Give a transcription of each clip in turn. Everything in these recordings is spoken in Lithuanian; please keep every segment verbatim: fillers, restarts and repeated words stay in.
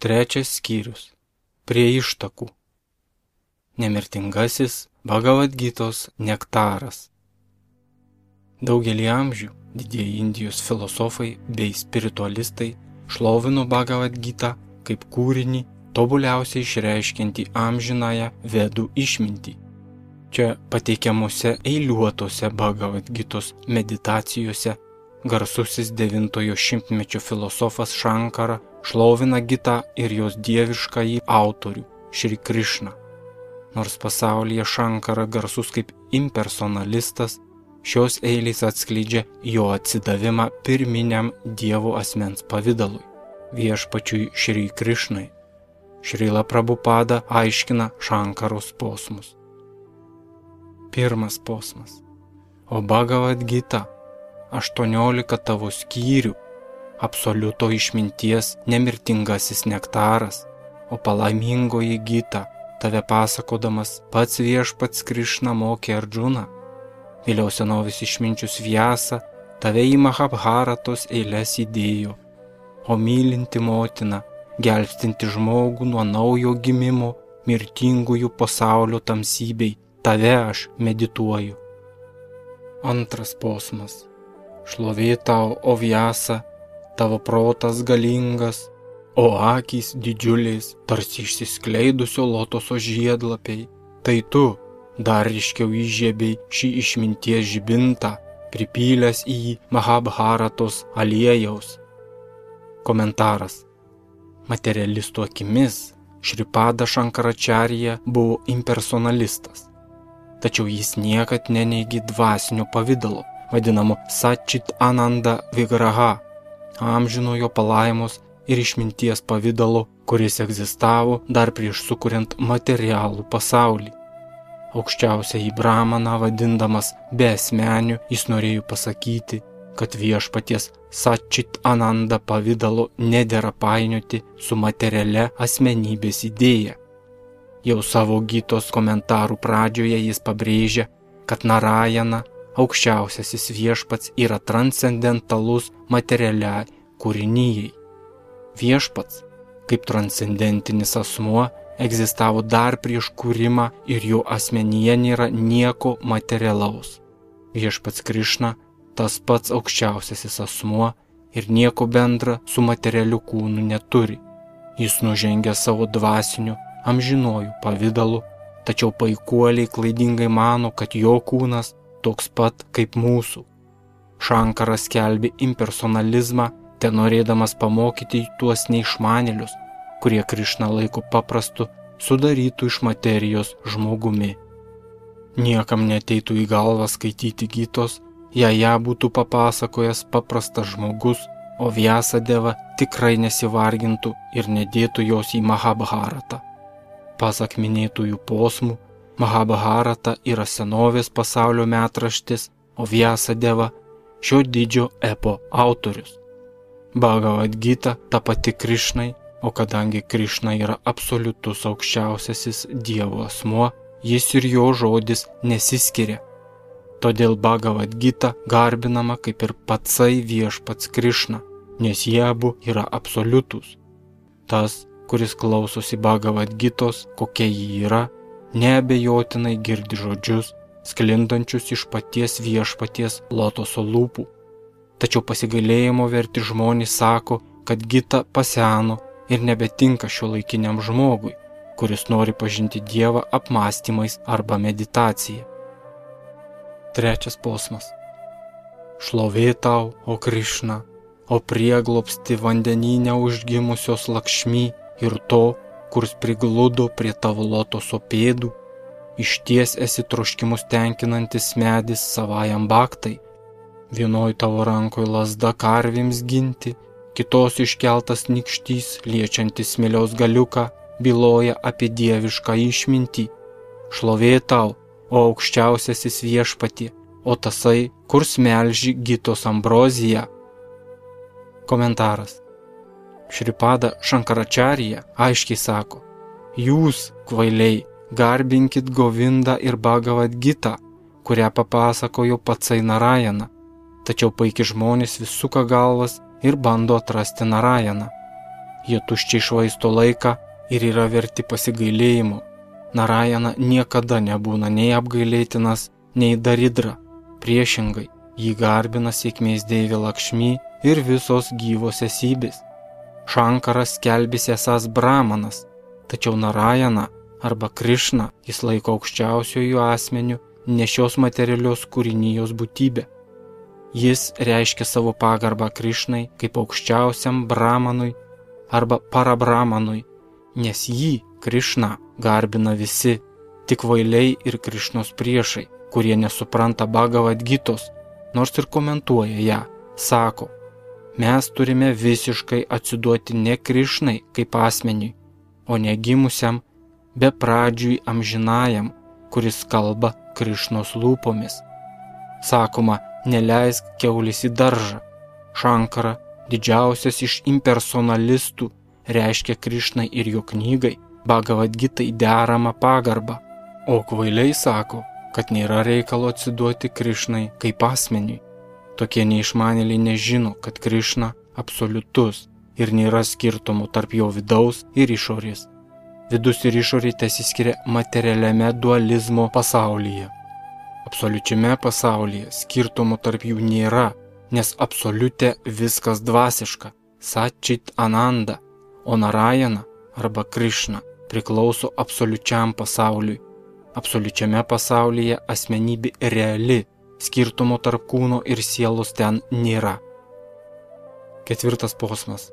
Trečias skyrius. Prie ištakų. Nemirtingasis Bhagavad Gitos nektaras. Daugelį amžių didieji Indijos filosofai bei spiritualistai šlovino Bhagavad Gitą kaip kūrinį tobuliausiai išreiškiantį amžinąją vedų išmintį. Čia pateikiamuose eiliuotose Bhagavad Gitos meditacijose garsusis devintojo šimtmečio filosofas Shankara šlovina Gitą ir jos dieviškąjį autorių Šri Krišną. Nors pasaulyje Shankara garsus kaip impersonalistas, šios eilės atskleidžia jo atsidavimą pirminiam Dievo asmens pavidalui, viešpačiui Šri Krišnai. Šrila Prabhupada aiškina Shankaros posmus. Pirmas posmas. O Bhagavad Gita, aštuoniolika tavo skyrių, absoliuto išminties nemirtingasis nektaras, o palaimingoji Gita, tave pasakodamas pats viešpats Krišna mokė Ardžuną. Vėliau senovės išminčius Vyasa tave į Mahabharatos eiles įdėjo, o mylinti motina, gelbstinti žmogų nuo naujo gimimo, mirtingųjų pasaulio tamsybei, tave aš medituoju. Antras posmas. Šlovė tau, o Vyasa, tavo protas galingas, o akys didžiulės, tarsi išsiskleidusio lotoso žiedlapiai. Tai tu dar ryškiau įžiebei šį išminties žibintą, pripylęs į jį Mahabharatos aliejaus. Komentaras. Materialistų akimis Šripada Šankaracharya buvo impersonalistas, tačiau jis niekad neneigė dvasinio pavidalo, vadinamo Satčit Ananda Vigraha, amžinojo palaimos ir išminties pavidalo, kuris egzistavo dar prieš sukuriant materialų pasaulį. Aukščiausiąjį Brahmaną vadindamas beasmeniu, jis norėjo pasakyti, kad viešpaties Satčit Ananda pavidalo nedera painioti su materialia asmenybės idėja. Jau savo Gitos komentarų pradžioje jis pabrėžia, kad Narayana, aukščiausiasis viešpats, yra transcendentalus materialiai kūrinijai. Viešpats, kaip transcendentinis asmuo, egzistavo dar prieš kūrimą ir jo asmenyje nėra nieko materialaus. Viešpats Krišna, tas pats aukščiausiasis asmuo ir nieko bendra su materialiu kūnu neturi. Jis nužengia savo dvasiniu, amžinuoju pavidalu, tačiau paikuoliai klaidingai mano, kad jo kūnas toks pat kaip mūsų. Šankaras skelbė impersonalizmą, ten norėdamas pamokyti tuos neišmanėlius, kurie Krišną laiko paprastu, sudarytų iš materijos žmogumi. Niekam neteitų į galvą skaityti Gitos, jei ją būtų papasakojęs paprastas žmogus, o Vyasadeva tikrai nesivargintų ir nedėtų jos į Mahabharatą. Pasak minėtųjų posmų, Mahabharata yra senovės pasaulio metraštis, o Vyasadeva šio didžio epo autorius. Bhagavad Gita ta pati Krišnai, o kadangi Krišna yra absoliutus aukščiausiasis Dievo asmuo, jis ir jo žodis nesiskiria. Todėl Bhagavad Gita garbinama kaip ir patsai viešpats Krišna, nes jie abu yra absoliutus. Tas, kuris klausosi Bhagavad Gitos, kokia ji yra, neabejotinai girdi žodžius, sklindančius iš paties viešpaties lotoso lūpų. Tačiau pasigailėjimo verti žmonės sako, kad Gita paseno ir nebetinka šiuolaikiniam žmogui, kuris nori pažinti Dievą apmąstymais arba meditacija. Trečias posmas. Šlovė tau, o Krišna, o prieglobsti vandenyne užgimusios Lakšmi ir to, kurs prigludo prie tavo lotoso pėdų, išties esi troškimus tenkinantis medis savajam baktai, vienoj tavo rankoj lazda karvėms ginti, kitos iškeltas nykštys liečiantis smėliaus galiuką byloja apie dievišką išmintį. Šlovė tau, o aukščiausiasis viešpatie, o tasai, kur smelži Gitos ambroziją. Komentaras. Šripada Šankaracharya aiškiai sako, jūs, kvailiai, garbinkit Govindą ir Bhagavad Gitą, kurią papasakojo patsai Narayana, tačiau paiki žmonės vis suka galvas ir bando atrasti Narayaną. Jie tuščiai švaisto laiką ir yra verti pasigailėjimo. Narayana niekada nebūna nei apgailėtinas, nei daridra. Priešingai, jį garbina sėkmės deivė Lakšmi ir visos gyvos esybės. Šankaras skelbėsi esąs brahmanas, tačiau Narayana arba Krišna jis laiko aukščiausiojų asmeniu, ne šios materialios kūrinijos būtybė. Jis reiškia savo pagarbą Krišnai kaip aukščiausiam brahmanui arba parabrahmanui, nes jį, Krišna, garbina visi, tik kvailiai ir Krišnos priešai, kurie nesupranta Bhagavad Gitos, nors ir komentuoja ją, sako, mes turime visiškai atsiduoti ne Krišnai kaip asmeniui, o negimusiam, bepradžiui amžinajam, kuris kalba Krišnos lūpomis. Sakoma, neleisk kiaulis į daržą. Šankara, didžiausias iš impersonalistų, reiškia Krišnai ir jo knygai Bhagavad Gitai deramą pagarbą, o kvailiai sako, kad nėra reikalo atsiduoti Krišnai kaip asmeniui. Tokie neišmanėliai nežino, kad Krišna absoliutus ir nėra skirtumų tarp jo vidaus ir išorės. Vidus ir išorė tesiskiria materialiame dualizmo pasaulyje. Absoliučiame pasaulyje skirtumų tarp jų nėra, nes absoliute viskas dvasiška, Satčit Ananda, o Narayana arba Krišna priklauso absoliučiam pasauliui. Absoliučiame pasaulyje asmenybė reali, skirtumo tarp kūno ir sielos ten nėra. Ketvirtas posmas.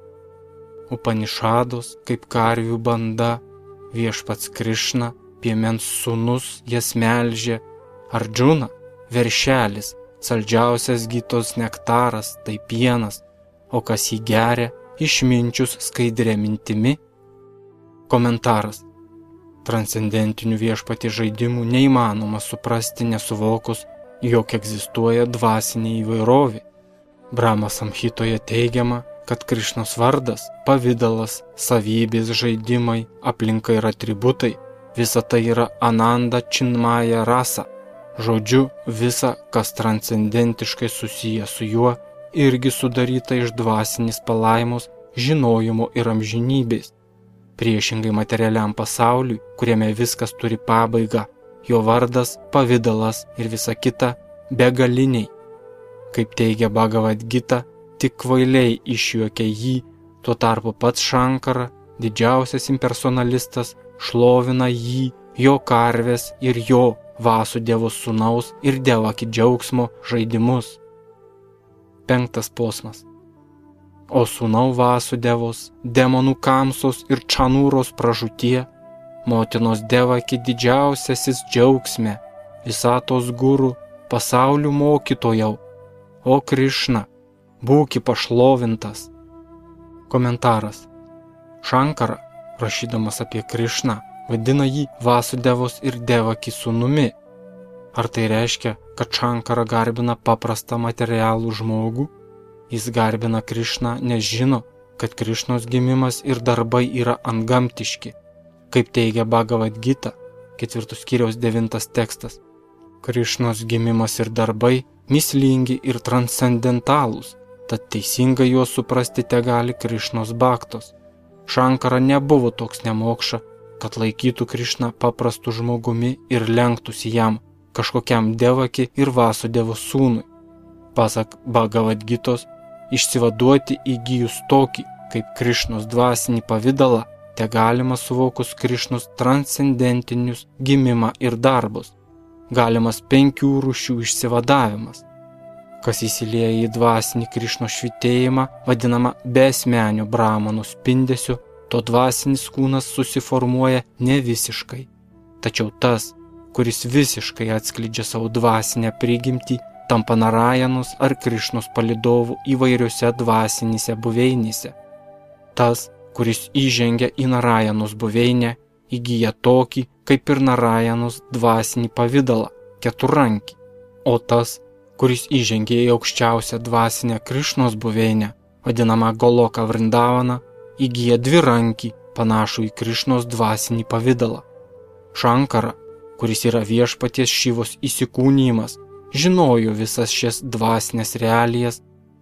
Upanišados, kaip karvių banda, viešpats Krišna, piemens sūnus, jas melžė, Ardžuna, veršelis, saldžiausias Gitos nektaras, tai pienas, o kas jį geria, išminčius skaidrė mintimi. Komentaras. Transcendentinių viešpatie žaidimų neįmanoma suprasti nesuvokus, jog egzistuoja dvasinė įvairovė. Brahma Samhitoje teigiama, kad Krišnos vardas, pavidalas, savybės, žaidimai, aplinka ir atributai, visa tai yra Ananda Činmaja rasa. Žodžiu, visa, kas transcendentiškai susiję su juo, irgi sudaryta iš dvasinės palaimos, žinojimo ir amžinybės. Priešingai materialiam pasauliui, kuriame viskas turi pabaigą, jo vardas, pavidalas ir visa kita begaliniai. Kaip teigia Bhagavad Gita, tik kvailiai išjuokia jį, tuo tarpu pats Šankara, didžiausias impersonalistas, šlovina jį, jo karvės ir jo Vasudievo sūnaus ir Devaki džiaugsmo žaidimus. Penktas posmas. O sūnau Vasudevos, demonų Kamsos ir Čanūros pražūtie, motinos Devaki didžiausiasis džiaugsme, visatos guru, pasaulių mokytojau, o Krišna, būki pašlovintas. Komentaras. Šankara, rašydamas apie Krišną, vadina jį Vasudevos ir Devaki sūnumi. Ar tai reiškia, kad Šankara garbina paprastą materialų žmogų? Jis garbina Krišną, nes žino, kad Krišnos gimimas ir darbai yra antgamtiški. Kaip teigia Bhagavad Gita, ketvirtos skyriaus devintas tekstas. Krišnos gimimas ir darbai mįslingi ir transcendentalūs, tad teisingai juos suprasti tegali Krišnos bhaktos. Šankara nebuvo toks nemokša, kad laikytų Krišną paprastu žmogumi ir lenktųsi jam, kažkokiam Devaki ir Vasudevo sūnui. Pasak Bhagavad Gitos, išsivaduoti įgyjus tokį, kaip Krišnos dvasinį pavidalą, te galima suvokus Krišnos transcendentinius gimimą ir darbus. Galimas penkių rūšių išsivadavimas. Kas įsilieja į dvasinį Krišnos švitėjimą, vadinama beasmeniu brahmanų spindesiu, to dvasinis kūnas susiformuoja ne visiškai. Tačiau tas, kuris visiškai atskleidžia savo dvasinę prigimtį, tampa Narajanos ar Krišnos palidovų įvairiose dvasinėse buveinėse. Tas, kuris įžengia į Narajanos buveinę, įgyja tokį, kaip ir Narajanos dvasinį pavidalą, keturankį. O tas, kuris įžengia į aukščiausią dvasinę Krišnos buveinę, vadinamą Goloka Vrindavaną, įgyja dvirankį, panašų į Krišnos dvasinį pavidalą. Šankara, kuris yra viešpaties Šivos įsikūnijimas, žinojo visas šias dvasinės realijas,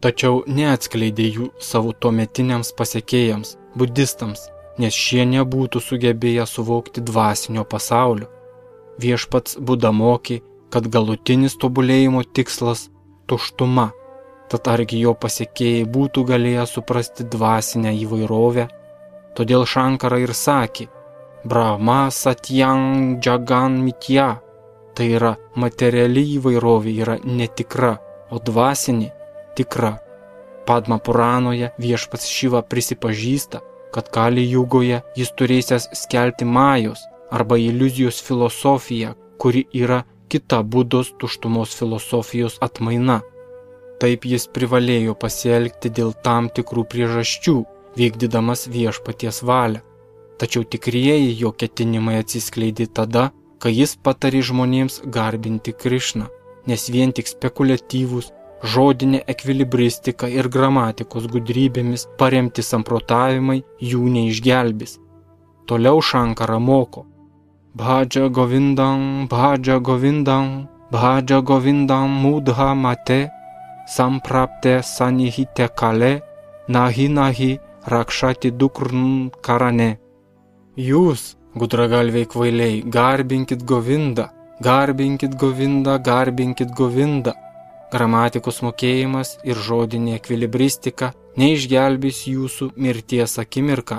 tačiau neatskleidė jų savo tuometiniams pasekėjams, budistams, nes šie nebūtų sugebėję suvokti dvasinio pasaulio. Viešpats Buda mokė, kad galutinis tobulėjimo tikslas – tuštuma, tad argi jo pasekėjai būtų galėję suprasti dvasinę įvairovę. Todėl Šankara ir sakė, Brahma Satyang Jagan Mitya, tai yra materiali įvairovė yra netikra, o dvasinė tikra. Padma Puranoje viešpats Šiva prisipažįsta, kad Kali jugoje jis turėsęs skelbti majos arba iliuzijos filosofiją, kuri yra kita Budos tuštumos filosofijos atmaina. Taip jis privalėjo pasielgti dėl tam tikrų priežasčių, vykdydamas viešpaties valią. Tačiau tikrieji jo ketinimai atsiskleidė tada, kai jis patarė žmonėms garbinti Krišną, nes vien tik spekuliatyvūs, žodinė ekvilibristika ir gramatikos gudrybėmis paremti samprotavimai jų neišgelbės. Toliau Šankara moko. Bhaja Govindam, Bhaja Govindam, Bhaja Govindam mudha mate, samprapte sanihite kale, nahi nahi rakšati dukrn karane. Jūs, gudragalviai kvailiai, garbinkit Govindą, garbinkit Govindą, garbinkit Govindą. Gramatikos mokėjimas ir žodinė ekvilibristika neišgelbės jūsų mirties akimirką.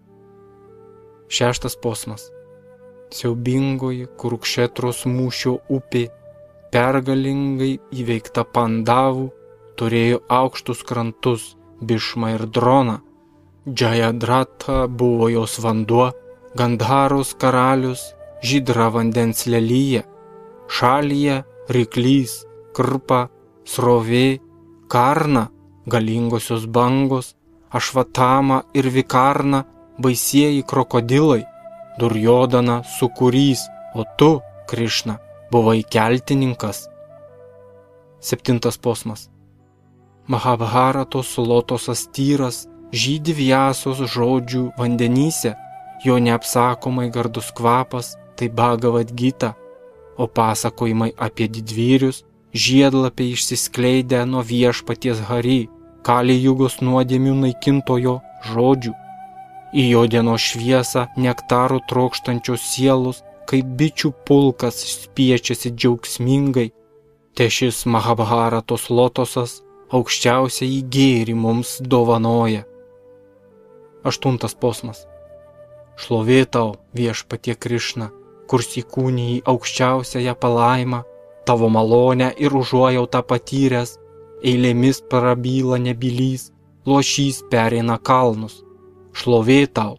Šeštas posmas. Siaubingoji Kurukšetros mūšio upė, pergalingai įveikta Pandavų, turėjo aukštus krantus, Bhishma ir Droną. Jayadratha buvo jos vanduo, Gandharos karalius, žydra vandens lelyje, šalyje ryklys, krpa, srovė, karna, galingosios bangos, Ašvatama ir Vikarna, baisieji krokodilai, Durjodana sukūrys, o tu, Krišna, buvai keltininkas. Septintas posmas. Mahabharatos lotosas tyras, žydi Vyasos žodžių vandenyse, jo neapsakomai gardus kvapas, tai Bhagavad Gita, o pasakojimai apie didvyrius, žiedlapiai išsiskleidę nuo viešpaties Hari, Kali jugos nuodėmių naikintojo žodžių. Į jo dienos šviesą nektarų trokštančios sielos, kaip bičių pulkas spiečiasi džiaugsmingai, te šis Mahabharatos lotosas aukščiausiai gėrį mums dovanoja. Aštuntas posmas. Šlovė tau, viešpatie Krišna, kurs įkūnijai aukščiausiąją palaimą, tavo malonę ir užuojautą patyręs, eilėmis prabyla nebylys, lošys pereina kalnus. Šlovė tau.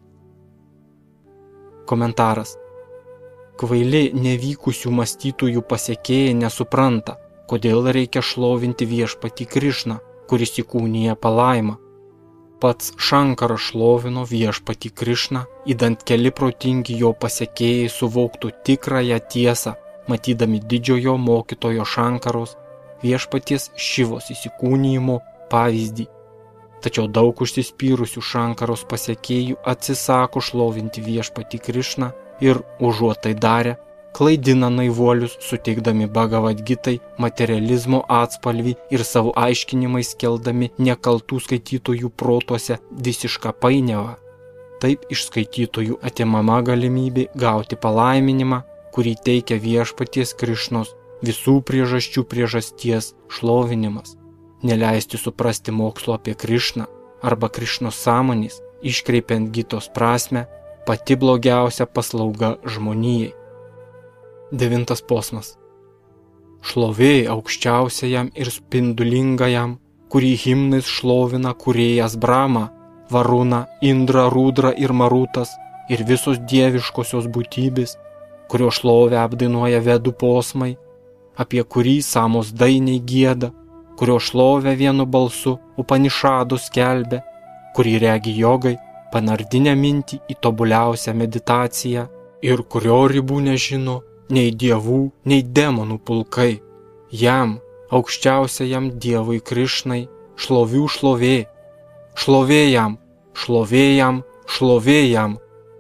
Komentaras. Kvaili nevykusių mąstytojų pasekėjai nesupranta, kodėl reikia šlovinti viešpatį Krišną, kuris įkūnija palaimą. Pats Šankara šlovino viešpatį Krišną, idant keli protingi jo pasekėjai suvoktų tikrąją tiesą, matydami didžiojo mokytojo Šankaros viešpaties Šivos įsikūnijimo pavyzdį. Tačiau daug užsispyrusių Šankaros pasekėjų atsisako šlovinti viešpatį Krišną ir, užuot tai darę, klaidina naivuolius, suteikdami Bhagavad Gitai materializmo atspalvį ir savo aiškinimais keldami nekaltų skaitytojų protuose visišką painiavą. Taip iš skaitytojų atimama galimybė gauti palaiminimą, kurį teikia viešpaties Krišnos visų priežasčių priežasties šlovinimas. Neleisti suprasti mokslo apie Krišną arba Krišnos sąmonės, iškreipiant Gitos prasmę, pati blogiausia paslauga žmonijai. Devintas posmas. Šlovė aukščiausiajam ir spindulingajam, kurį himnais šlovina kūrėjas Brahma, Varuna, Indra, Rudra ir Marutas ir visos dieviškosios būtybės, kurio šlovę apdainuoja vedų posmai, apie kurį samos dainiai gieda, kurio šlovę vienu balsu Upanišadų skelbia, kurį regi jogai, panardinę mintį į tobuliausią meditaciją ir kurio ribų nežino nei dievų, nei demonų pulkai. Jam, aukščiausiajam dievui Krišnai, šlovių šlovė. Šlovė jam, šlovė jam, šlovė jam.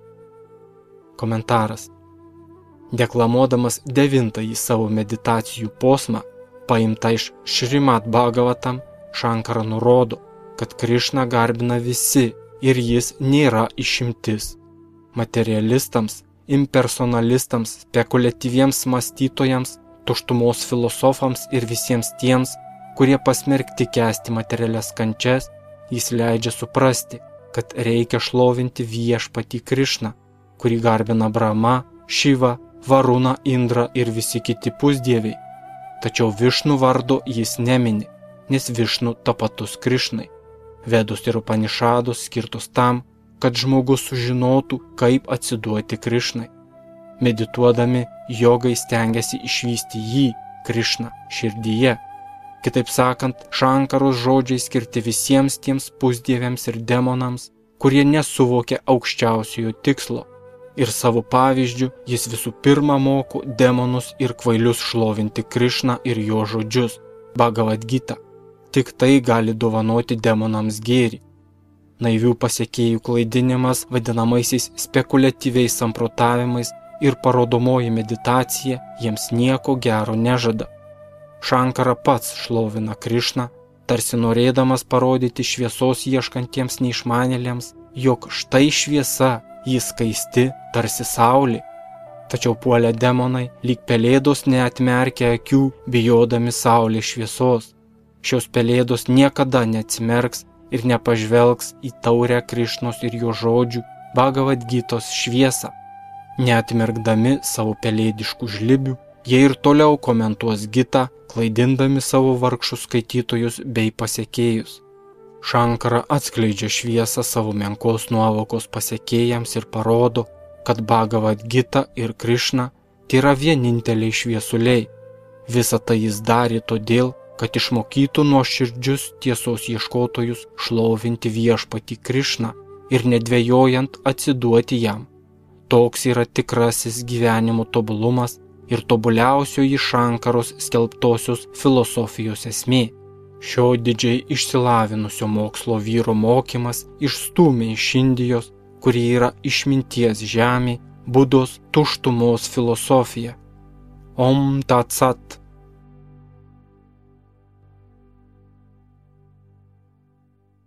Komentaras. Deklamuodamas devintąjį savo meditacijų posmą, paimtą iš Šrimad Bhagavatam, Šankara nurodo, kad Krišną garbina visi ir jis nėra išimtis. Materialistams, impersonalistams, spekuliatyviems mąstytojams, tuštumos filosofams ir visiems tiems, kurie pasmerkti kęsti materialias kančias, jis leidžia suprasti, kad reikia šlovinti viešpatį Krišną, kurį garbina Brahma, Šiva, Varuna, Indra ir visi kiti pusdieviai. Tačiau Višnu vardo jis nemini, nes Višnu tapatus Krišnai. Vedus ir Upanišados skirtos tam, kad žmogus sužinotų, kaip atsiduoti Krišnai. Medituodami, jogai stengiasi išvysti jį, Krišną, širdyje. Kitaip sakant, Šankaros žodžiai skirti visiems tiems pusdieviams ir demonams, kurie nesuvokia aukščiausiojo tikslo. Ir savo pavyzdžiu jis visų pirma moko demonus ir kvailius šlovinti Krišną ir jo žodžius, Bhagavad Gita. Tik tai gali dovanoti demonams gėrį. Naivių pasiekėjų klaidinimas vadinamaisiais spekuliatyviais samprotavimais ir parodomoji meditacija jiems nieko gero nežada. Šankara pats šlovina Krišną, tarsi norėdamas parodyti šviesos ieškantiems neišmanėliams, jog štai šviesa, jis skaisti, tarsi saulė. Tačiau puolę demonai, lyg pelėdos neatmerkia akių, bijodami saulės šviesos. Šios pelėdos niekada neatsimerks ir nepažvelgs į taurę Krišnos ir jo žodžių Bhagavad Gitos šviesą. Neatmerkdami savo pelėdiškų žlibių, jie ir toliau komentuos Gitą, klaidindami savo vargšus skaitytojus bei pasekėjus. Šankara atskleidžia šviesą savo menkos nuovokos pasekėjams ir parodo, kad Bhagavad Gita ir Krišna tai yra vieninteliai šviesuliai. Visą tai jis darė todėl, kad išmokytų nuoširdžius tiesos ieškotojus šlovinti viešpatį Krišną ir nedvejojant atsiduoti jam. Toks yra tikrasis gyvenimo tobulumas ir tobuliausioji Šankaros skelbtosios filosofijos esmė. Šio didžiai išsilavinusio mokslo vyro mokymas išstūmė iš Indijos, kuri yra išminties žemė, Budos tuštumos filosofija. Om Tat Sat.